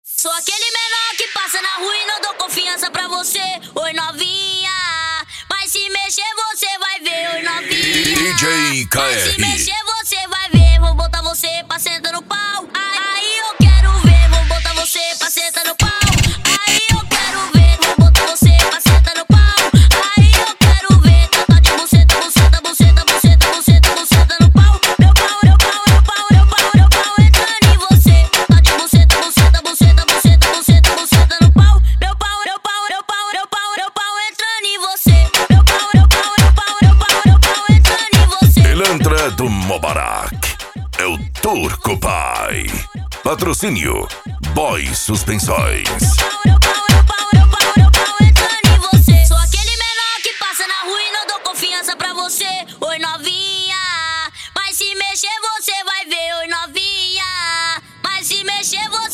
Sou aquele menor que passa na rua e não dou confiança pra você. Oi, novinha, mas se mexer você vai ver. Oi, novinha, DJ KR. mas se mexer você vai ver. Vou botar você pra sentar no pau. Aí eu quero ver. Vou botar você pra sentar no pau. Aí eu quero ver. Vou botar você pra sentar no pau. Aí eu quero ver. Tá de buceta, buceta, buceta, buceta, buceta, buceta no pau. Meu pau, meu pau, meu pau, meu pau, meu pau entrando em você. Tá de buceta, buceta, buceta, buceta, buceta, buceta no pau. Meu pau, meu pau, meu pau, meu pau, meu pau entrando em você. Meu pau, meu pau, meu pau, meu pau, meu pau entrando em você. Pilantra do Mubarak é o Turco Pai. Patrocínio Boy Suspensões. Meu pau, meu pau, meu pau, meu pau entrando em você. Sou aquele menor que passa na rua e não dou confiança pra você. Oi, novinha, mas se mexer você vai ver. Oi, novinha, mas se mexer você